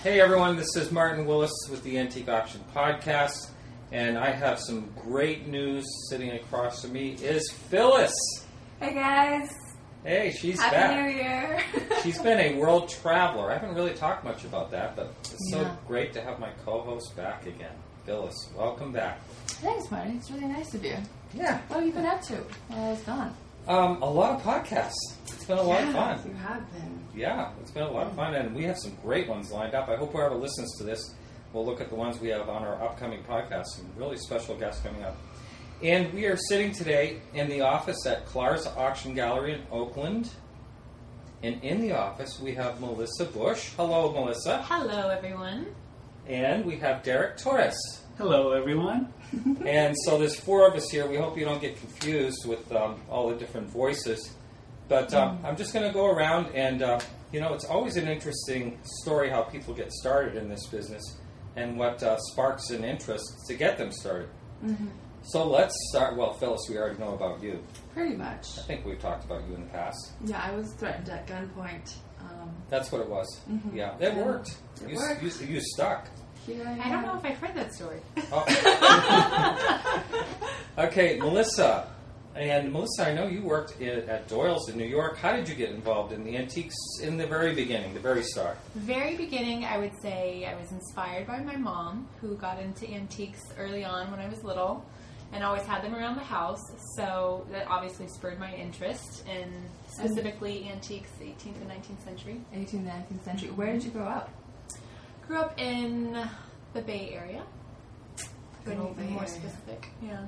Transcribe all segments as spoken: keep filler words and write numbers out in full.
Hey everyone, this is Martin Willis with the Antique Auction Podcast, and I have some great news. Sitting across from me is Phyllis. Hey guys. Hey, she's Happy back. New Year. She's been a world traveler. I haven't really talked much about that, but it's so Yeah. great to have my co-host back again. Phyllis, welcome back. Thanks, Marty. It's really nice of you. Yeah. What have you been up to while I was gone? Um, a lot of podcasts. It's been a lot of fun. You have been. Yeah, it's been a lot of fun, and we have some great ones lined up. I hope whoever listens to this will look at the ones we have on our upcoming podcast. Some really special guests coming up. And we are sitting today in the office at Clar's Auction Gallery in Oakland. And in the office, we have Melissa Bush. Hello, Melissa. Hello, everyone. And we have Derek Torres. Hello, everyone. And so there's four of us here. We hope you don't get confused with um, all the different voices. But um, I'm just going to go around and, uh, you know, it's always an interesting story how people get started in this business and what uh, sparks an interest to get them started. Mm-hmm. So let's start. Well, Phyllis, we already know about you. Pretty much. I think we've talked about you in the past. Yeah, I was threatened at gunpoint. Um, That's what it was. Mhm. Yeah, it Yeah. worked. It you, worked. You, you stuck. here I, I don't am. know if I've heard that story. Oh. Okay, Melissa. And Melissa, I know you worked i- at Doyle's in New York. How did you get involved in the antiques in the very beginning, the very start? Very beginning, I would say I was inspired by my mom, who got into antiques early on when I was little, and always had them around the house. So that obviously spurred my interest in specifically antiques, eighteenth and nineteenth century. eighteenth, nineteenth century. Where did you grow up? Grew up in the Bay Area. Good To old be Bay more Area. specific, yeah.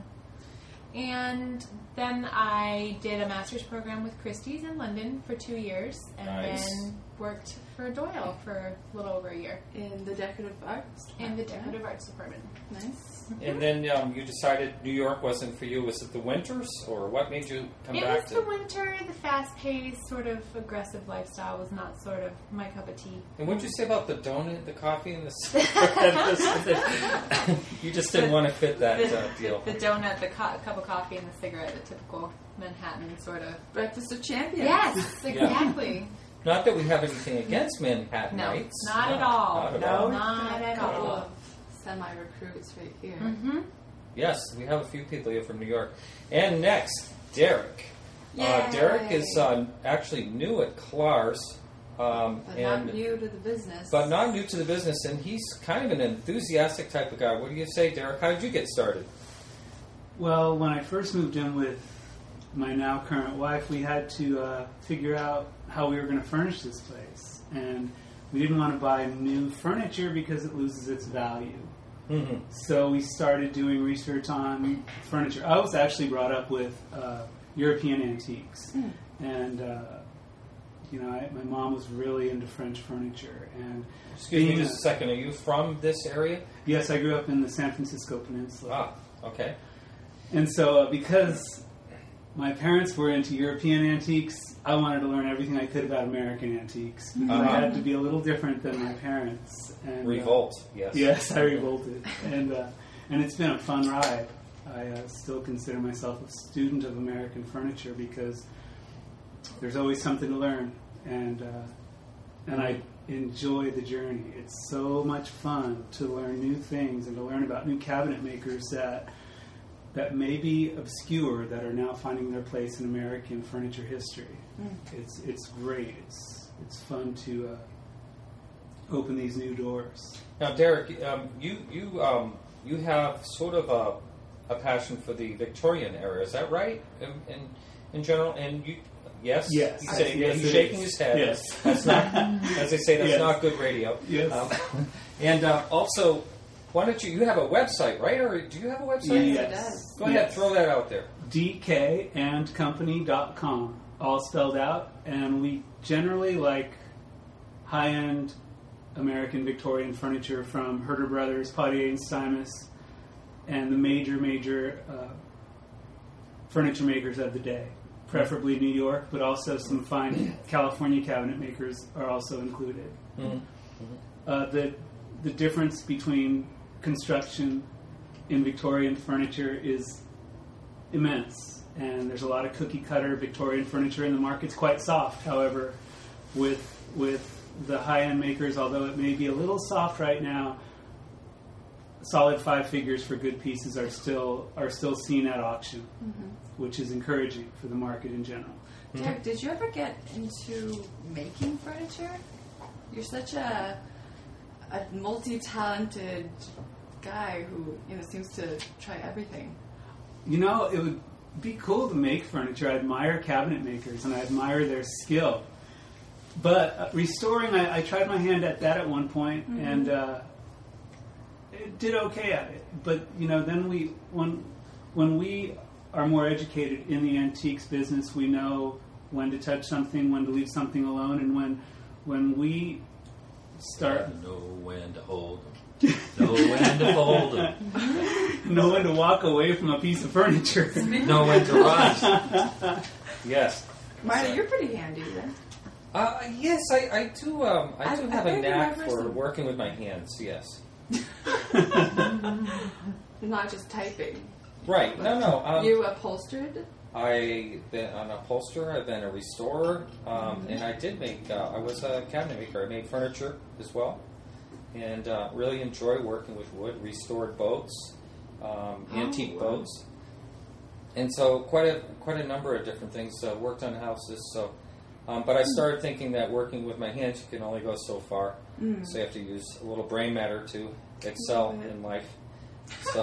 And then I did a master's program with Christie's in London for two years, and Nice. then worked for Doyle for a little over a year In the decorative arts. in the department. decorative arts department. Nice. And then um, you decided New York wasn't for you. Was it the winters, or what made you come It back was to? the winter, the fast-paced, sort of aggressive lifestyle was not sort of my cup of tea. And what'd you say about the donut, the coffee, and the cigarette? You just didn't The- want to fit that the, uh, deal. The, the donut, the co- cup of coffee, and the cigarette, the typical Manhattan sort of. Breakfast of Champions. Yes, exactly. Not that we have anything against Manhattan No, nights. not No, at all. Not at No, all. Not at a couple all. of semi-recruits right here. Mm-hmm. Yes, we have a few people here from New York. And next, Derek. Uh, Yay. Derek is uh, actually new at Clar's. Um, But and not new to the business. But not new to the business, and he's kind of an enthusiastic type of guy. What do you say, Derek? How did you get started? Well, when I first moved in with my now current wife, we had to uh, figure out how we were going to furnish this place. And we didn't want to buy new furniture because it loses its value. Mm-hmm. So we started doing research on furniture. I was actually brought up with uh, European antiques. Mm. And, uh, you know, I, my mom was really into French furniture. And Excuse me being just a second. Are you from this area? yes, I grew up in the San Francisco Peninsula. Ah, okay. And so, uh, because my parents were into European antiques, I wanted to learn everything I could about American antiques. Because Uh-huh. I had to be a little different than my parents. And, uh, Revolt, yes. yes, I revolted. and uh, and it's been a fun ride. I uh, still consider myself a student of American furniture because there's always something to learn. And, uh, and I enjoy the journey. It's so much fun to learn new things and to learn about new cabinet makers that that may be obscure that are now finding their place in American furniture history. Mm. It's it's great. It's it's fun to uh, open these new doors. Now, Derek, um, you you um, you have sort of a, a passion for the Victorian era. Is that right? In in, in general, and you. Yes. Yes. He's, saying, Yes, he's it shaking is. his head. Yes. That's not, as they say, that's Yes. not good radio. Yes. Um, and uh, also, why don't you? You have a website, right? Or do you have a website? Yes. Yes. It does. Go ahead, Yes. throw that out there. D K and company dot com, all spelled out, and we generally like high-end American Victorian furniture from Herder Brothers, Poitier and Stuymas, and the major, major uh, furniture makers of the day, preferably New York, but also some fine California cabinet makers are also included. Mm-hmm. Uh, the the difference between construction in Victorian furniture is immense, and there's a lot of cookie cutter Victorian furniture, and the market's quite soft. However, with with the high-end makers, although it may be a little soft right now, solid five figures for good pieces are still are still seen at auction, Mm-hmm. which is encouraging for the market in general. Derek, did you ever get into making furniture? You're such a a multi-talented guy who, you know, seems to try everything. You know, it would be cool to make furniture. I admire cabinet makers, and I admire their skill. But uh, restoring, I, I tried my hand at that at one point, Mhm. and uh, it did okay at it. But you know, then we when when we are more educated in the antiques business, we know when to touch something, when to leave something alone, and when when we start Yeah, know when to hold them. Know when to hold them. know when to walk away from a piece of furniture. Know when to run. Yes. Marta, you're pretty handy then. Uh, yes, I, I do. Um, I do I- have I a think knack I've for listened. working with my hands. Yes. Not just typing. Right. No, no. Um, you upholstered? I've been an upholsterer. I've been a restorer, um, and I did make. Uh, I was a cabinet maker. I made furniture as well, and uh, really enjoy working with wood. Restored boats, um, Oh, antique wow. boats, and so quite a quite a number of different things. Uh, worked on houses. So, um, but I started thinking that working with my hands, you can only go so far. Mm. So you have to use a little brain matter to excel Love it. in life. So,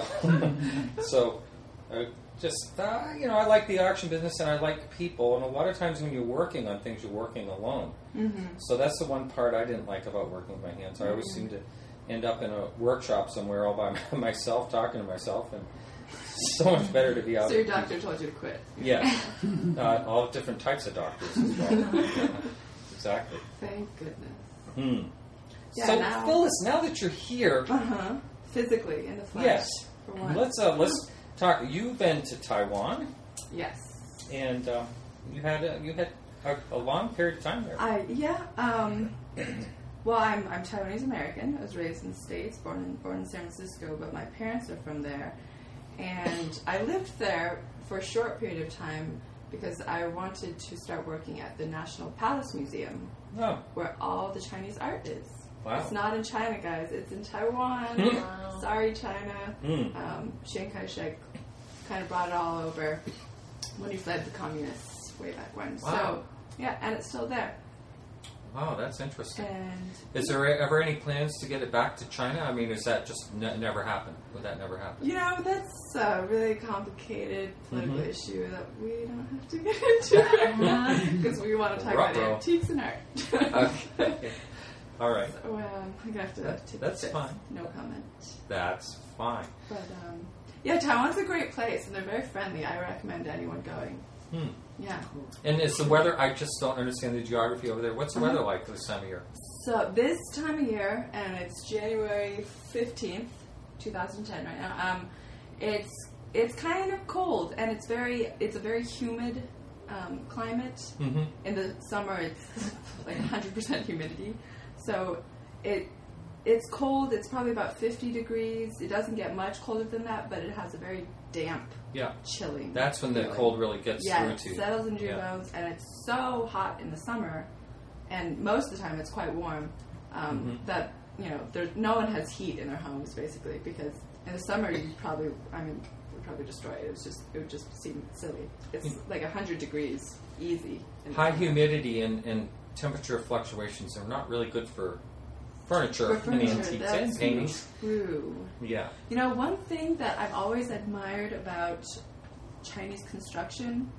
so uh, just uh, you know, I like the auction business and I like people. And a lot of times when you're working on things, you're working alone. Mm-hmm. So that's the one part I didn't like about working with my hands. I always seem to end up in a workshop somewhere all by myself, talking to myself, and it's so much better to be out. So your with doctor told you to quit. people. Yeah, uh, all different types of doctors as well. Yeah, exactly. Thank goodness. Hmm. Yeah, so now- Phyllis, now that you're here, Uh-huh. Physically, in the flesh. yes, For one. let's uh, let's talk. You've been to Taiwan, Yes. and um, you had a, you had a, a long period of time there. I yeah. Um, well, I'm I'm Taiwanese American. I was raised in the States, born in born in San Francisco, but my parents are from there, and I lived there for a short period of time because I wanted to start working at the National Palace Museum, Oh, where all the Chinese art is. wow. It's not in China, guys. It's in Taiwan. Wow. Sorry, China. Mm. Um, Chiang Kai-shek kind of brought it all over when he fled the communists way back when. Wow. So, yeah, and it's still there. Wow, that's interesting. And Is there ever any plans to get it back to China? I mean, is that just ne- never happen? Would that never happen? you know, that's a really complicated political Mhm. issue that we don't have to get into right now because we want to talk about Ruh-roh. antiques and art. Okay. All right. So, um, I'm gonna have to That- take that's this. fine. No comment. That's fine. But um, yeah, Taiwan's a great place and they're very friendly. I recommend anyone going. Hmm. Yeah. And is the weather? I just don't understand the geography over there. What's the Uh-huh. weather like this time of year? So this time of year, and it's January fifteenth, two thousand ten right now. Um, it's it's kind of cold, and it's very it's a very humid um, climate. Mm-hmm. In the summer, it's like one hundred percent humidity. So it it's cold. It's probably about fifty degrees. It doesn't get much colder than that, but it has a very damp, Yeah. chilling. That's when the feeling. cold really gets Yeah, through it to you. settles into your Yeah. bones, and it's so hot in the summer, and most of the time it's quite warm. Um, Mhm. That you know, there's no one has heat in their homes basically because in the summer you probably, I mean, would probably destroy it. It was just, it would just seem silly. It's like a hundred degrees, easy. in the High summer. humidity and, and temperature fluctuations are not really good for furniture, For and furniture, antiques that's and paintings. true. Yeah. You know, one thing that I've always admired about Chinese construction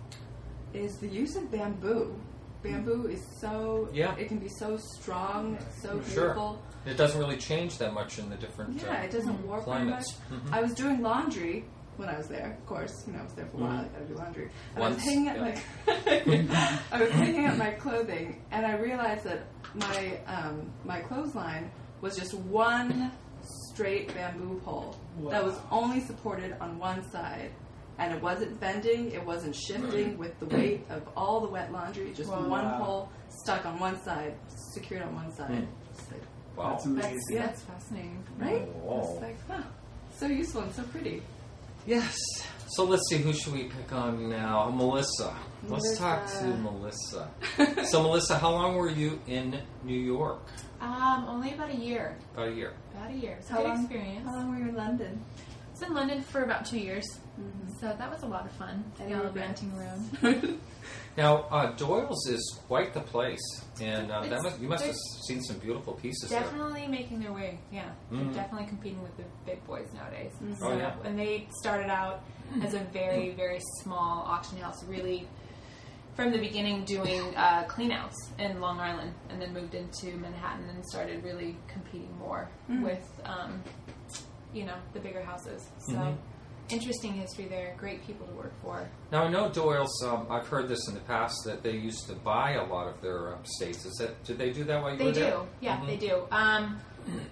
is the use of bamboo. Bamboo is so, Yeah. it can be so strong, so Sure. beautiful. It doesn't really change that much in the different Yeah, uh, it doesn't warp very much. climates. Mhm. I was doing laundry when I was there, of course. You know, I was there for a while, I gotta do laundry. And I was Once, hanging up yeah. my I was hanging up my clothing and I realized that my um, my clothesline was just one straight bamboo pole that was Wow. only supported on one side. And it wasn't bending, it wasn't shifting with the weight of all the wet laundry, just Wow. one pole stuck on one side, secured on one side. Hmm. Just like, Wow. That's amazing. That's- yeah. That's fascinating. right? Whoa. It's like, huh, so useful and so pretty. Yes. So let's see, who should we pick on now? Melissa. Let's talk to Melissa. So Melissa, how long were you in New York? Um, only about a year. About a year. About a year. It's a How good long- experience. How long were you in London? I was in London for about two years, Mm-hmm. so that was a lot of fun. Any Gallivanting regrets? around. Now, uh, Doyle's is quite the place, and uh, that It's- must, you must have there's seen some beautiful pieces there. Definitely making their way, yeah. Mhm. They're definitely competing with the big boys nowadays. Mhm. So, Oh, yeah. and they started out as a very, very small auction house, really from the beginning doing uh, cleanouts in Long Island, and then moved into Manhattan and started really competing more Mm. with, um, you know, the bigger houses. So, Mhm. interesting history there. Great people to work for. Now, I know Doyle's, um, I've heard this in the past, that they used to buy a lot of their um, states. Is that, did they do that while you They were do, there? yeah, Mhm. they do. Um,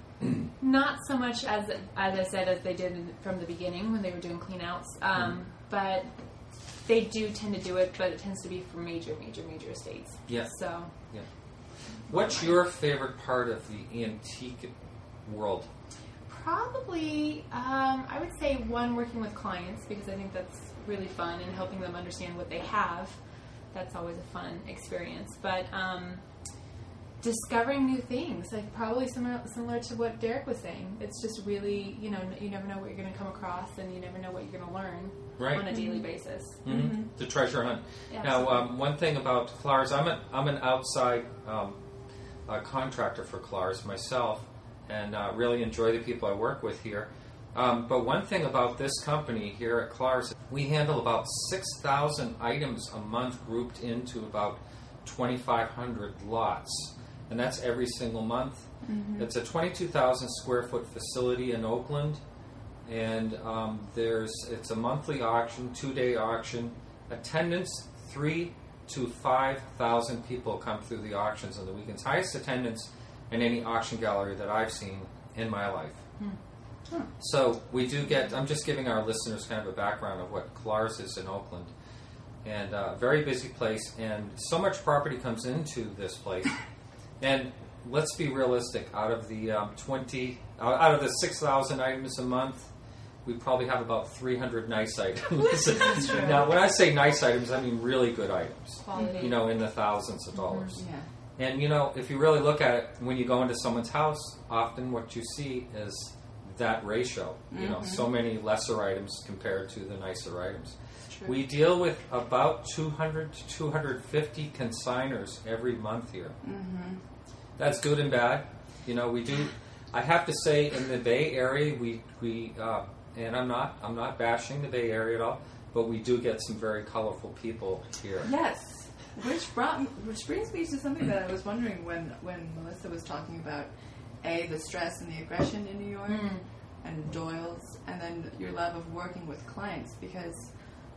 not so much as as I said as they did in, from the beginning when they were doing cleanouts, um, but they do tend to do it. But it tends to be for major, major, major estates. Yeah. So What's your favorite part of the antique world? probably um, I would say one, working with clients, because I think that's really fun, and helping them understand what they have. That's always a fun experience. But um, discovering new things, like probably similar, similar to what Derek was saying. It's just really, you know, you never know what you're going to come across, and you never know what you're going to learn Right. on a daily basis. Mm-hmm. The treasure hunt. Yeah, Now, absolutely. um, one thing about Clars, I'm an I'm an outside um, uh, contractor for Clars myself, and uh, really enjoy the people I work with here. Um, but one thing about this company here at Clars, we handle about six thousand items a month, grouped into about twenty-five hundred lots, and that's every single month. Mm-hmm. It's a twenty-two thousand square foot facility in Oakland. And um, there's it's a monthly auction, two day auction. Attendance three to five thousand people come through the auctions on the weekends. Highest attendance in any auction gallery that I've seen in my life. Hmm. Huh. So we do get. I'm just giving our listeners kind of a background of what Clars is in Oakland, and uh, very busy place. And so much property comes into this place. And let's be realistic. Out of the um, twenty, uh, out of the six thousand items a month, we probably have about three hundred nice items. Now, when I say nice items, I mean really good items. Quality. You know, in the thousands of dollars. Yeah. And you know, if you really look at it, when you go into someone's house, often what you see is that ratio. You know, Mhm. so many lesser items compared to the nicer items. True. We deal with about two hundred to two hundred fifty consigners every month here. Mm-hmm. That's good and bad. You know, we do. I have to say, in the Bay Area, we we uh, and I'm not I'm not bashing the Bay Area at all, but we do get some very colorful people here. Yes, which brought which brings me to something that I was wondering when when Melissa was talking about a the stress and the aggression in New York, Mm. and Doyle's, and then your love of working with clients. Because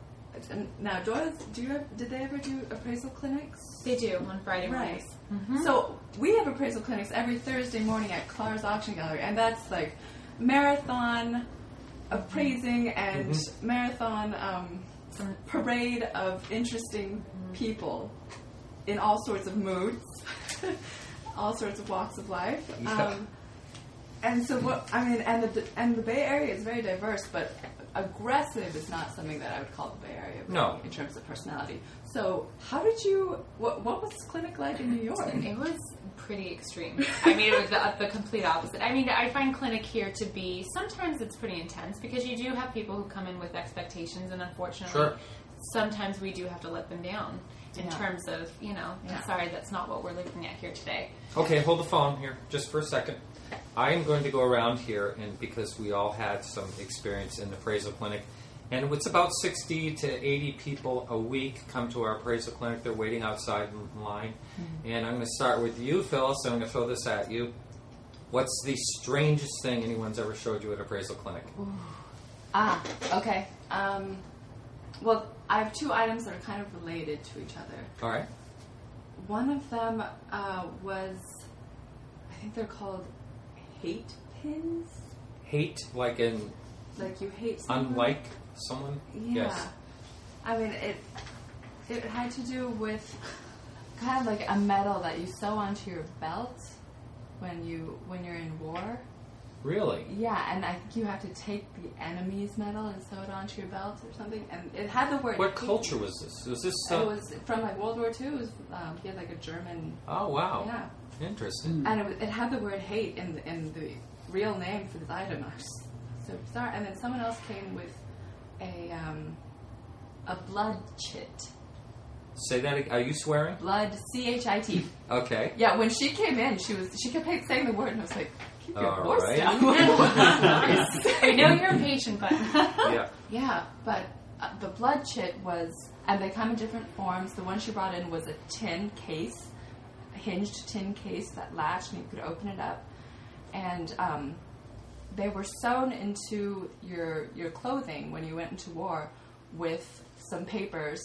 and now Doyle's, do you have, did they ever do appraisal clinics? They do on Friday Right. mornings. Mhm. So we have appraisal clinics every Thursday morning at Clars Auction Gallery, and that's like marathon appraising and Mhm. marathon um, Some- parade of interesting people in all sorts of moods, all sorts of walks of life. Yeah. Um, and so what I mean, and the and the Bay Area is very diverse, but aggressive is not something that I would call the Bay Area. No. in terms of personality. So how did you? What what was this clinic like in New York? It was pretty extreme. I mean, it was the, the complete opposite. I mean, I find clinic here to be, sometimes it's pretty intense because you do have people who come in with expectations, and unfortunately, Sure. sometimes we do have to let them down in Yeah. terms of, you know, Yeah. I'm sorry, that's not what we're looking at here today. Okay, hold the phone here just for a second. I am going to go around here, and because we all had some experience in the appraisal clinic, and it's about sixty to eighty people a week come to our appraisal clinic. They're waiting outside in line. Mm-hmm. And I'm going to start with you, Phil, so I'm going to throw this at you. What's the strangest thing anyone's ever showed you at appraisal clinic? Ah, okay. Um, well, I have two items that are kind of related to each other. All right. One of them uh, was, I think they're called hate pins. Hate, like in Like you hate someone. unlike someone? Yeah. Yes. I mean, it it had to do with kind of like a medal that you sew onto your belt when you when you're in war. Really? Yeah, and I think you have to take the enemy's medal and sew it onto your belt or something. And it had the word. What hate. culture was this? Was this? Uh, It was from like World War Two. It was um, he had like a German. oh wow! Yeah, Interesting. and it, was, it had the word hate in the, in the real name for this item. I was so bizarre. And then someone else came with a um, a blood chit. Say that. ag- Are you swearing? Blood C H I T. Okay. Yeah, when she came in, she was she kept saying the word, and I was like, keep your All voice right. down. I know you're impatient, but Yeah. Yeah, but uh, the blood chit was, and they come in different forms. The one she brought in was a tin case, a hinged tin case that latched, and you could open it up. And um, they were sewn into your your clothing when you went into war with some papers,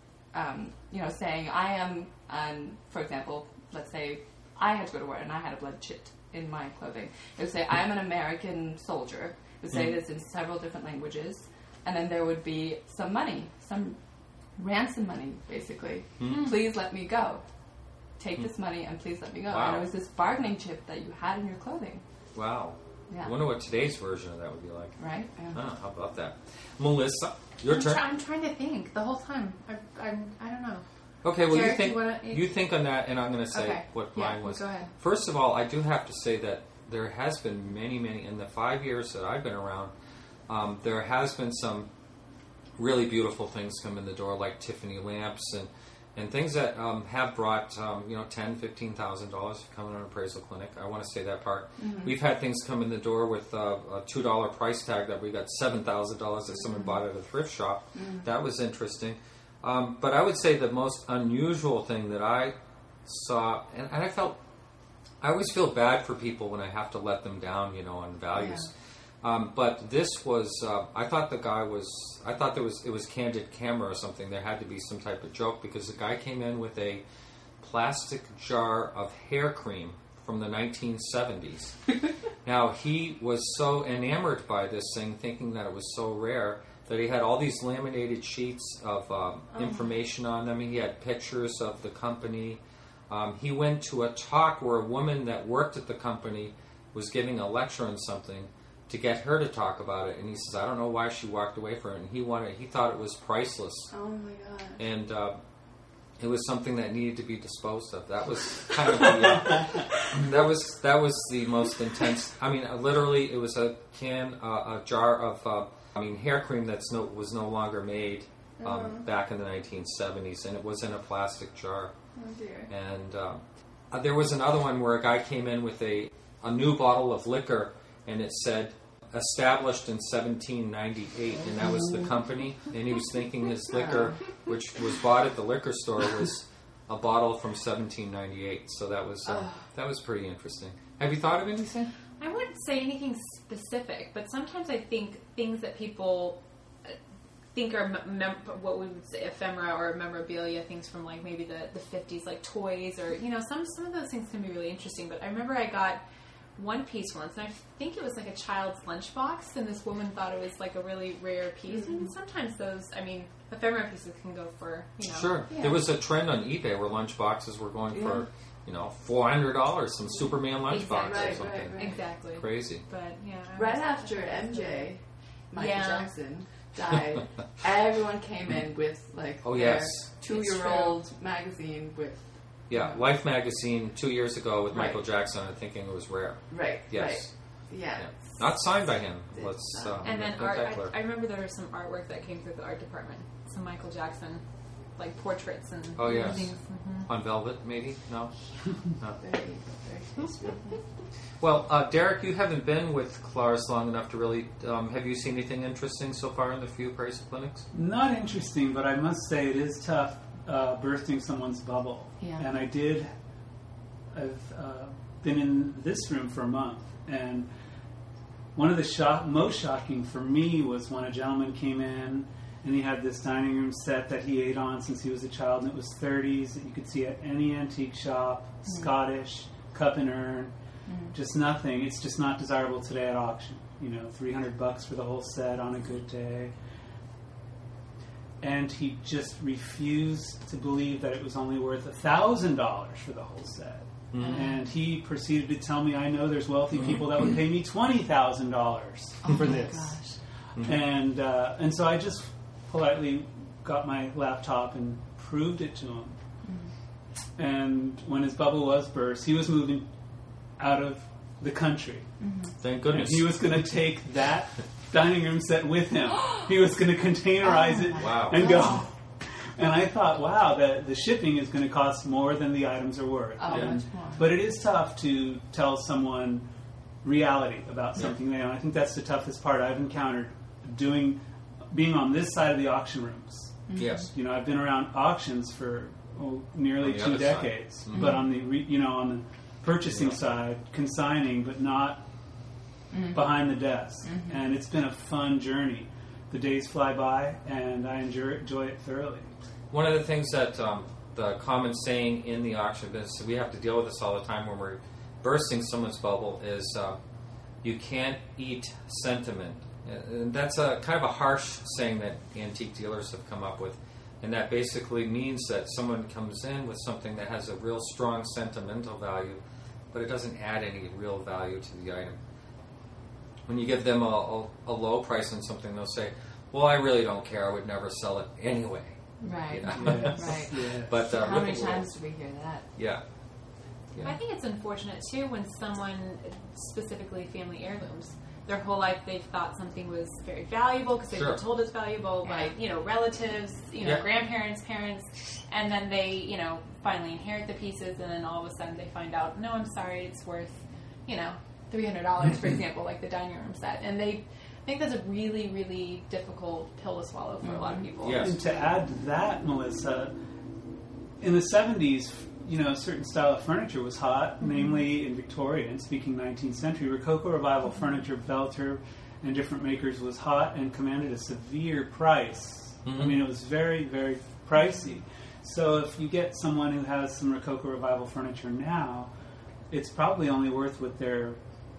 um, you know, saying, I am, um, for example, let's say I had to go to war and I had a blood chit in my clothing. It would say, I am an American soldier. It would say Mm. this in several different languages. And then there would be some money, some ransom money, basically. Mm. Please let me go. Take this money and please let me go. Wow. And it was this bargaining chip that you had in your clothing. Wow. Yeah. I wonder what today's version of that would be like. Right? Yeah. Oh, how about that? Melissa, your I'm, turn. try- I'm trying to think the whole time. I, I'm, I don't know. Okay, well, Derek, you think you wanna- you think on that, and I'm going to say Okay. what Yeah, mine was. go ahead. First of all, I do have to say that there has been many, many in the five years that I've been around. Um, there has been some really beautiful things come in the door, like Tiffany lamps and and things that um, have brought um, you know ten, fifteen thousand dollars coming on an appraisal clinic. I want to say that part. Mm-hmm. We've had things come in the door with uh, a two dollar price tag that we got seven thousand dollars that someone bought at a thrift shop. That was interesting. Um, but I would say the most unusual thing that I saw, and, and I felt, I always feel bad for people when I have to let them down, you know, on values. Um, but this was, uh, I thought the guy was, I thought there was, it was Candid Camera or something. There had to be some type of joke because the guy came in with a plastic jar of hair cream from the nineteen seventies. Now, he was so enamored by this thing, thinking that it was so rare, that he had all these laminated sheets of um, information on them. He had pictures of the company. Um, he went to a talk where a woman that worked at the company was giving a lecture on something to get her to talk about it. And he says, I don't know why she walked away from it. And he wanted, he thought it was priceless. Oh my God. And uh, it was something that needed to be disposed of. That was kind of the, uh, that was that was the most intense. I mean, uh, literally, it was a can, uh, a jar of, uh, I mean, hair cream that's no was no longer made um, Uh-huh. back in the nineteen seventies, and it was in a plastic jar. Oh dear. And uh, uh, there was another one where a guy came in with a a new bottle of liquor, and it said, established in seventeen ninety-eight, and that was the company. And he was thinking his liquor, which was bought at the liquor store, was a bottle from seventeen ninety-eight. So that was uh, that was pretty interesting. Have you thought of anything? I wouldn't say anything specific, but sometimes I think things that people uh, think are mem- mem- what we would say ephemera or memorabilia, things from like maybe the, the fifties, like toys, or you know, some some of those things can be really interesting. But I remember I got one piece once, and I think it was like a child's lunchbox, and this woman thought it was like a really rare piece. Mm-hmm. And sometimes those, I mean, ephemera pieces can go for, you know. Sure. Yeah. There was a trend on eBay where lunch boxes were going for, you know, four hundred dollars. Some Superman lunch box Exactly. or Right, something. right, right. Exactly. Crazy. But yeah. I Right was- after M J, Michael Yeah. Jackson, died, everyone came in with like Oh, their yes. two-year-old magazine with Yeah, Life magazine two years ago with Right. Michael Jackson, and thinking it was rare. right, Yes. right, yeah. Yeah. Not signed by him. It's Let's. not. Uh, And then make art, that clear. I, I remember there was some artwork that came through the art department. Some Michael Jackson, like portraits and Oh, yes. things. Mhm. On Velvet, maybe? No? No. Very, very tasty. Well, uh, Derek, you haven't been with Claris long enough to really. Um, have you seen anything interesting so far in the few appraisal clinics? Not interesting, but I must say it is tough uh, bursting someone's bubble. Yeah. And I did. I've uh, been in this room for a month, and one of the shock, most shocking for me was when a gentleman came in and he had this dining room set that he ate on since he was a child, and it was thirties that you could see at any antique shop, Scottish, cup and urn, just nothing. It's just not desirable today at auction. You know, three hundred bucks for the whole set on a good day. and he just refused to believe that it was only worth a thousand dollars for the whole set. Mm-hmm. And he proceeded to tell me, I know there's wealthy people that would pay me twenty thousand dollars oh for my this. Gosh. Mm-hmm. And uh, and so I just politely got my laptop and proved it to him. Mm-hmm. And when his bubble was burst, he was moving out of the country. Mm-hmm. Thank goodness. And he was going to take that dining room set with him. He was going to containerize oh it wow. and go. And I thought, wow, the, the shipping is going to cost more than the items are worth. Oh, and, much more. But it is tough to tell someone reality about something yeah. they own. I think that's the toughest part I've encountered doing, being on this side of the auction rooms. Mm-hmm. Yes. You know, I've been around auctions for oh, nearly two decades, mm-hmm. but on the re, you know on the purchasing yeah. side, consigning, but not mm-hmm. behind the desk. Mm-hmm. And it's been a fun journey. The days fly by, and I enjoy, enjoy it thoroughly. One of the things that um, the common saying in the auction business, we have to deal with this all the time when we're bursting someone's bubble, is uh, you can't eat sentiment. And that's a kind of a harsh saying that antique dealers have come up with. And that basically means that someone comes in with something that has a real strong sentimental value, but it doesn't add any real value to the item. When you give them a, a, a low price on something, they'll say, well, I really don't care. I would never sell it anyway. Right. You know? Yes. Right. Yes. But, uh, how many times do we hear that? Yeah. yeah. I think it's unfortunate, too, when someone, specifically family heirlooms, their whole life they've thought something was very valuable because they've sure. been told it's valuable by, you know, relatives, you know, yeah. grandparents, parents, and then they, you know, finally inherit the pieces, and then all of a sudden they find out, no, I'm sorry, it's worth, you know, three hundred dollars, for example, like the dining room set. And they I think that's a really, really difficult pill to swallow for mm-hmm. a lot of people. Yes. And to add to that, Melissa, in the seventies, you know, a certain style of furniture was hot, mm-hmm. namely in Victorian, speaking nineteenth century. Rococo Revival mm-hmm. furniture, Belter, and different makers was hot and commanded a severe price. Mm-hmm. I mean, it was very, very pricey. So if you get someone who has some Rococo Revival furniture now, it's probably only worth what their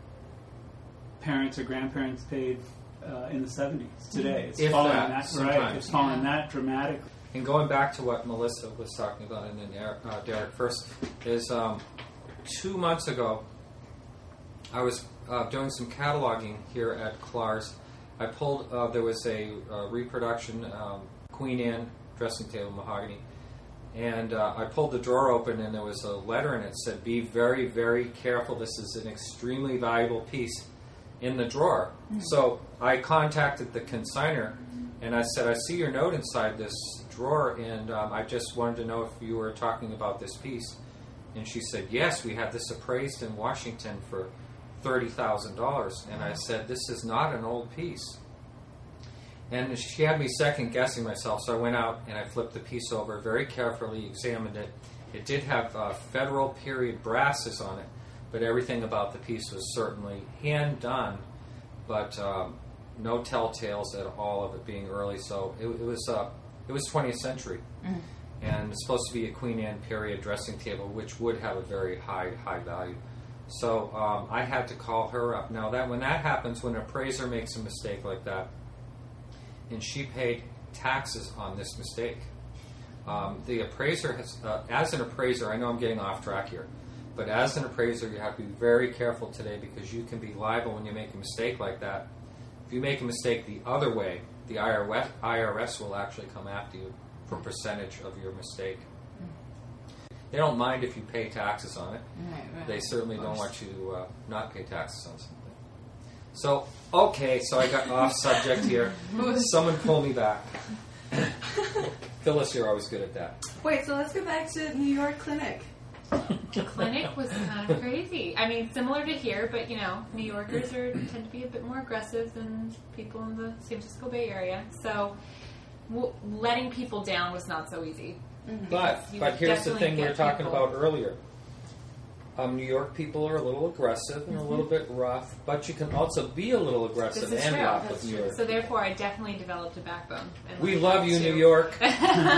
parents or grandparents paid uh, in the seventies. Today, it's if fallen that, that, right. It's fallen yeah. that dramatically. And going back to what Melissa was talking about, and then Derek, uh, Derek first, is um, two months ago, I was uh, doing some cataloging here at Clark's. I pulled, uh, there was a uh, reproduction um, Queen Anne dressing table mahogany, and uh, I pulled the drawer open, and there was a letter in it that said, be very, very careful, this is an extremely valuable piece in the drawer. Mm-hmm. So I contacted the consignor, and I said, I see your note inside this drawer, and um, I just wanted to know if you were talking about this piece. And she said, yes, we had this appraised in Washington for thirty thousand dollars. And I said, this is not an old piece. And she had me second guessing myself, so I went out and I flipped the piece over, very carefully examined it. It did have uh, federal period brasses on it, but everything about the piece was certainly hand done, but um, no telltales at all of it being early. So it, it was uh, it was twentieth century, mm-hmm. and it's supposed to be a Queen Anne period dressing table, which would have a very high high value. So um, I had to call her up. Now that when that happens, when an appraiser makes a mistake like that, and she paid taxes on this mistake, um, the appraiser has, uh, as an appraiser, I know I'm getting off track here. But as an appraiser, you have to be very careful today because you can be liable when you make a mistake like that. If you make a mistake the other way, the I R S will actually come after you for a percentage of your mistake. They don't mind if you pay taxes on it. Right, right. They certainly don't want you to uh, not pay taxes on something. So, okay, so I got off subject here. Someone pull me back. Phyllis, you're always good at that. Wait, so let's go back to New York Clinic. The clinic was kind of crazy. I mean, similar to here, but you know, New Yorkers are tend to be a bit more aggressive than people in the San Francisco Bay Area. So, w- letting people down was not so easy. Mm-hmm. But You but would here's the definitely thing we were get talking people- about earlier. Um, New York people are a little aggressive and Mm-hmm. a little bit rough, but you can also be a little aggressive This is and true. rough That's with New true. York. So therefore, I definitely developed a backbone. And We learned love how you, to- New York. Learned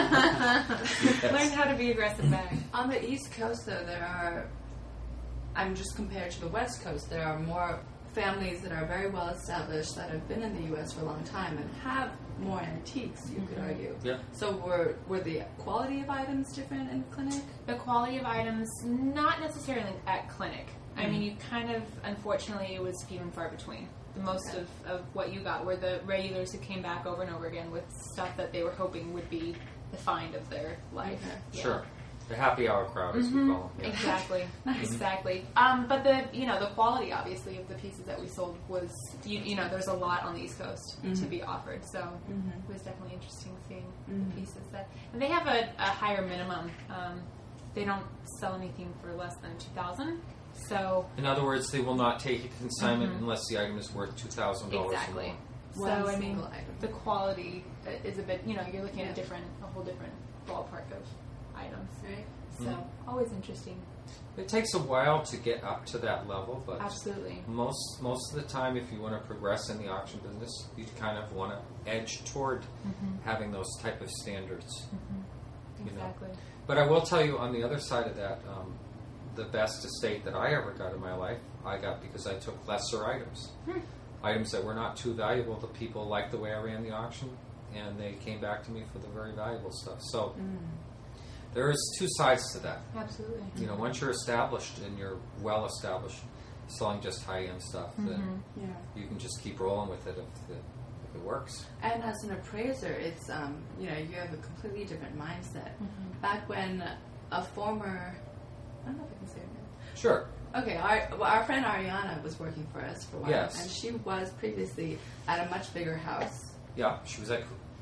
how to be aggressive back. On the East Coast, though, there are, I'm just compared to the West Coast, there are more families that are very well established that have been in the U S for a long time and have more antiques, you could argue. Yeah. So were were the quality of items different in the clinic? The quality of items, not necessarily at clinic. I mean, you kind of, unfortunately, it was few and far between. The most Okay. of, of what you got were the regulars who came back over and over again with stuff that they were hoping would be the find of their life. Okay. Yeah. Sure. The happy hour crowd, as we Mhm. call them. Yeah. Exactly, Nice. exactly. Um, but the you know the quality obviously of the pieces that we sold was you, you know there's a lot on the East Coast to Mhm. be offered, so Mhm. it was definitely interesting seeing Mhm. the pieces that and they have a, a higher minimum. Um, they don't sell anything for less than two thousand. So In other words, they will not take a consignment Mhm. unless the item is worth two thousand dollars exactly. or more. One So I mean single item. the quality uh, is a bit you know you're looking at Yeah. a different a whole different ballpark of items. Right. So Mhm. always interesting. It takes a while to get up to that level, but Absolutely. most most of the time, if you want to progress in the auction business, you kind of want to edge toward Mm-hmm. having those type of standards. You know. Exactly. But I will tell you, on the other side of that, um, the best estate that I ever got in my life, I got because I took lesser items. Hmm. Items that were not too valuable. The people liked the way I ran the auction, and they came back to me for the very valuable stuff. So Mm. there is two sides to that. Absolutely. You know, once you're established and you're well established, selling just high end stuff, Mhm. then Yeah. you can just keep rolling with it if, the, if it works. And as an appraiser, it's um, you know, you have a completely different mindset. Mhm. Back when a former, I don't know if I can say her name. Sure. Okay, our, well, our friend Ariana was working for us for a while, Yes. and she was previously at a much bigger house. Yeah, she was at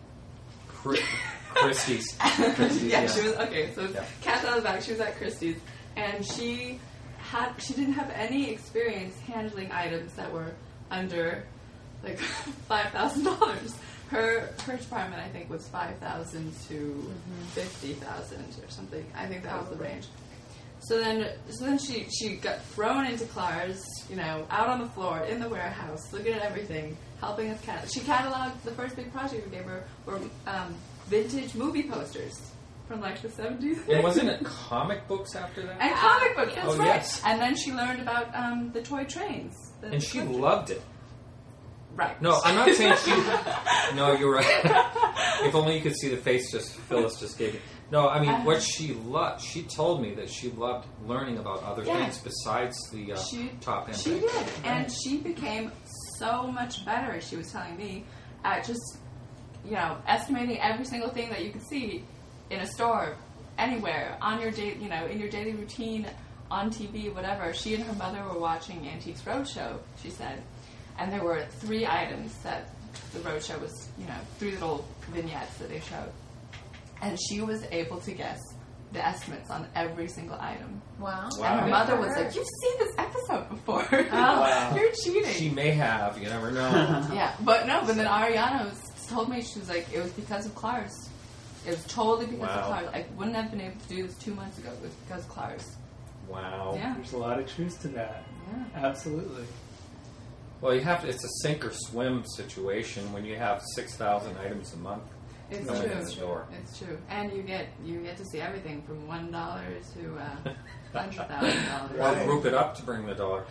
Chr- Christie's. Christie's, yeah, yeah. she was okay. So Yeah. cat's out of the bag. She was at Christie's, and she had she didn't have any experience handling items that were under like five thousand dollars. Her her department, I think, was five thousand to fifty thousand or something. I think that was the range. So then, so then she she got thrown into Claire's, you know, out on the floor in the warehouse, looking at everything, helping us cat. She cataloged the first big project we gave her were um, vintage movie posters from like the seventies. And wasn't it comic books after that? And comic books, that's Oh, right. yes. And then she learned about um, the toy trains. The And she toy tra- loved it. Right. No, I'm not saying she. No, you're right. If only you could see the face just Phyllis just gave you. No, I mean, Uh-huh. what she loved, she told me that she loved learning about other Yeah. things besides the uh, She- top end. She thing. did, and she became so much better. She was telling me at just, you know, estimating every single thing that you could see in a store, anywhere on your day, you know, in your daily routine, on T V, whatever. She and her mother were watching Antiques Roadshow. She said, and there were three items that the roadshow was, you know, three little vignettes that they showed, and she was able to guess the estimates on every single item. Wow. Wow. And her Good mother for was her. like, "You've seen this episode before. Wow. You're cheating." She may have, you never know. Yeah, but no, but then Ariana was, told me, she was like, it was because of Claire's. It was totally because Wow. of Claire's. I wouldn't have been able to do this two months ago. It was because of Claire's. Wow. Yeah. There's a lot of truth to that. Yeah. Absolutely. Well, you have to, it's a sink or swim situation when you have six thousand items a month. It's Going true. in the door. It's true. And you get you get to see everything from one dollar to uh, hundred thousand Or dollars. group it up to bring the dollar.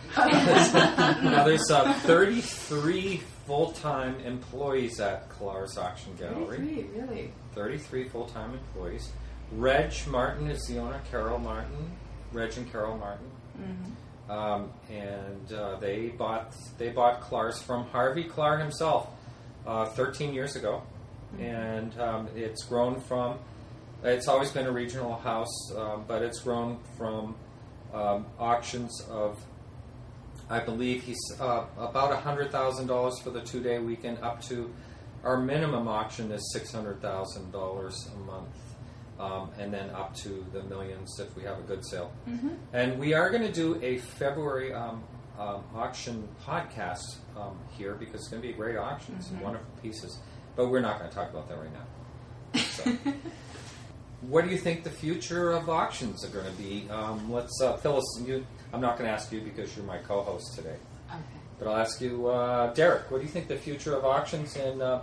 Now, there's uh, thirty-three full-time employees at Claire's Auction Gallery. Really, really. thirty-three full-time employees. Reg Martin is the owner, Carol Martin. Reg and Carol Martin. Mm-hmm. Um, and uh, they bought they bought Claire's from Harvey Clark himself uh, thirteen years ago. And um, it's grown from, it's always been a regional house, um, but it's grown from um, auctions of, I believe he's uh, about one hundred thousand dollars for the two-day weekend, up to, our minimum auction is six hundred thousand dollars a month, um, and then up to the millions if we have a good sale. Mm-hmm. And we are going to do a February um, um, auction podcast um, here because it's going to be a great auction, some Mhm. wonderful pieces. But we're not going to talk about that right now. So. What do you think the future of auctions are going to be? Um, let's, uh, Phyllis, you, I'm not going to ask you because you're my co-host today. Okay. But I'll ask you, uh, Derek, what do you think the future of auctions and uh,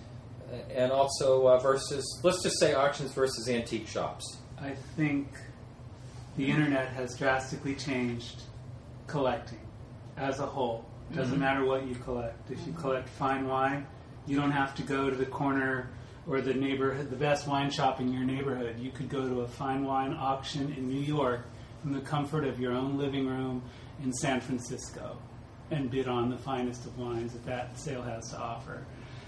and also uh, versus, let's just say auctions versus antique shops? I think the internet has drastically changed collecting as a whole. Doesn't Mhm. matter what you collect. If you collect fine wine, you don't have to go to the corner or the neighborhood, the best wine shop in your neighborhood. You could go to a fine wine auction in New York from the comfort of your own living room in San Francisco and bid on the finest of wines that that sale has to offer.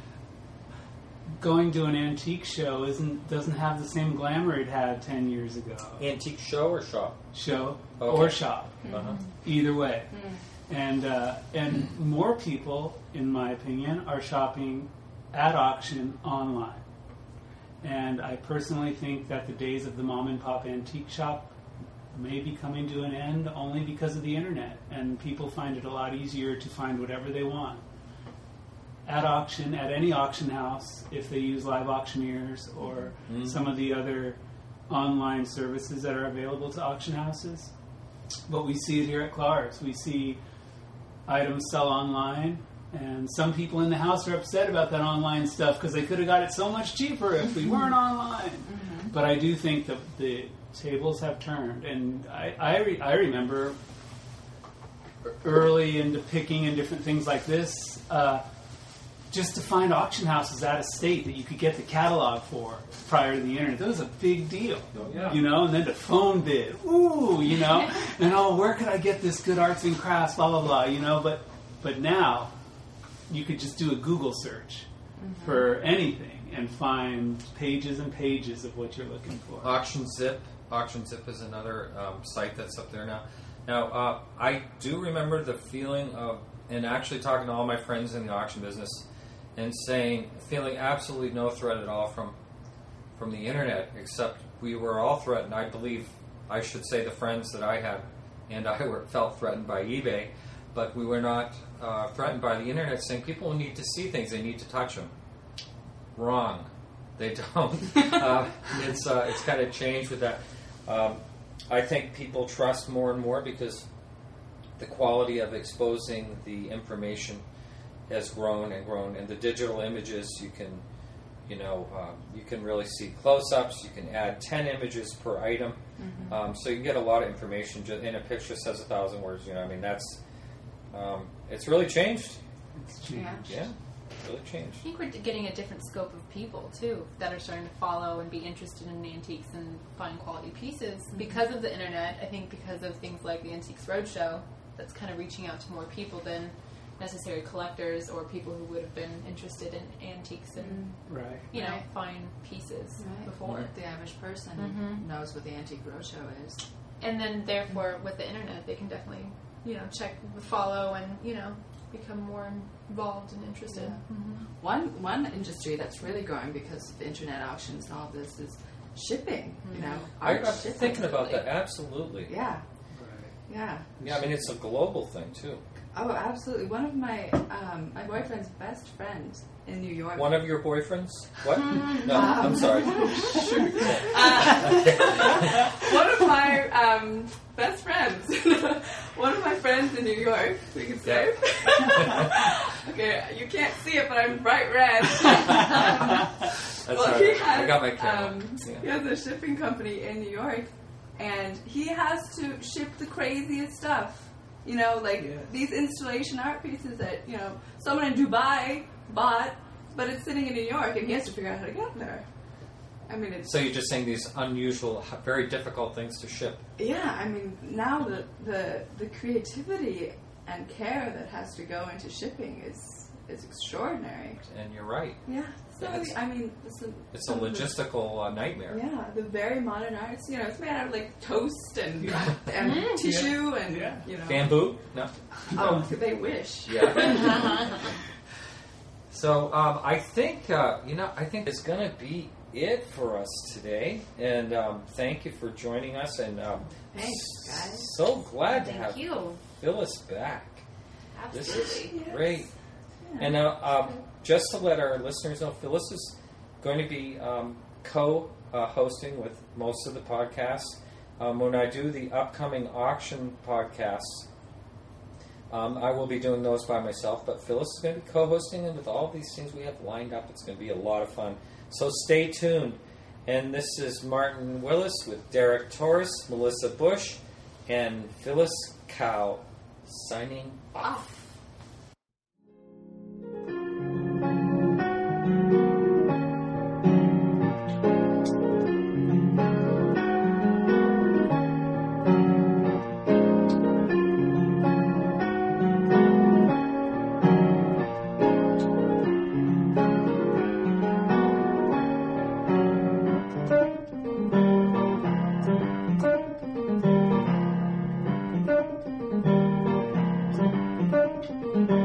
Going to an antique show isn't doesn't have the same glamour it had ten years ago. Antique show or shop? Show Okay. or shop, Uh-huh. either way. Mm. And uh, and more people, in my opinion, are shopping at auction online. And I personally think that the days of the mom and pop antique shop may be coming to an end only because of the internet, and people find it a lot easier to find whatever they want at auction, at any auction house, if they use live auctioneers or Mhm. some of the other online services that are available to auction houses. But we see it here at Clark's. We see items sell online, and some people in the house are upset about that online stuff because they could have got it so much cheaper if we weren't online. Mhm. But I do think that the tables have turned, and I I, re- I remember early into picking and different things like this, uh, just to find auction houses out of state that you could get the catalog for prior to the internet. That was a big deal. Oh, yeah. You know, and then to phone bid. Ooh, you know, and oh, where could I get this good arts and crafts, blah, blah, blah, you know, but but now you could just do a Google search Mm-hmm. for anything and find pages and pages of what you're looking for. Auction Zip. Auction Zip is another um, site that's up there now. Now, uh, I do remember the feeling of, and actually talking to all my friends in the auction business, and saying, feeling absolutely no threat at all from from the internet, except we were all threatened. I believe I should say the friends that I had and I were felt threatened by eBay, but we were not uh, threatened by the internet, saying people need to see things, they need to touch them. Wrong. They don't. uh, it's uh, it's kind of changed with that. Um, I think people trust more and more because the quality of exposing the information has grown and grown, and the digital images you can, you know, uh, you can really see close-ups. You can add ten images per item, Mhm. um, so you get a lot of information. Just in a picture says a thousand words. You know, I mean, that's um, it's really changed. It's changed. Yeah. Yeah, it's really changed. I think we're getting a different scope of people too that are starting to follow and be interested in antiques and fine quality pieces because of the internet. I think because of things like the Antiques Roadshow, that's kind of reaching out to more people than necessary collectors or people who would have been interested in antiques and Right. you know Right. fine pieces Right. before. The average person Mhm. knows what the Antique Roadshow is. And then therefore with the internet they can definitely you know check, follow, and you know become more involved and interested. Yeah. Mhm. One one industry that's really growing because of the internet auctions and all this is shipping. You know, I, art I'm shipping. thinking about that. Absolutely. Yeah, Right. yeah. Yeah, I mean, it's a global thing too. Oh, absolutely. One of my um, my boyfriend's best friends in New York. One of your boyfriends? What? No, I'm sorry. Uh, one of my um, best friends. One of my friends in New York, we could say. Okay, you can't see it, but I'm bright red. That's well, all he right. has, I got my camera. Um, Yeah. He has a shipping company in New York, and he has to ship the craziest stuff. You know, like Yes. these installation art pieces that, you know, someone in Dubai bought, but it's sitting in New York, and he has to figure out how to get there. I mean, it's So you're just saying these unusual, very difficult things to ship. yeah. I mean, now the the the creativity and care that has to go into shipping is is extraordinary. And you're right. Yeah. So It's- I mean, listen, It's a some of the- logistical uh, nightmare. Yeah, the very modern arts. You know, it's made out of like toast and Yeah. and Mm. tissue and Yeah. you know. Bamboo? No. Oh, they wish. Yeah. So um, I think uh, you know I think it's going to be it for us today, and um, thank you for joining us. And um, Thanks, guys. So glad to Thank have you. Phyllis back. This is Absolutely. Yes. great. Yeah. And uh, um, just to let our listeners know, Phyllis is going to be um, co-hosting with most of the podcasts. Um, when I do the upcoming auction podcasts, um, I will be doing those by myself, but Phyllis is going to be co-hosting, and with all these things we have lined up, it's going to be a lot of fun. So stay tuned. And this is Martin Willis with Derek Torres, Melissa Bush, and Phyllis Cow signing off. Bye.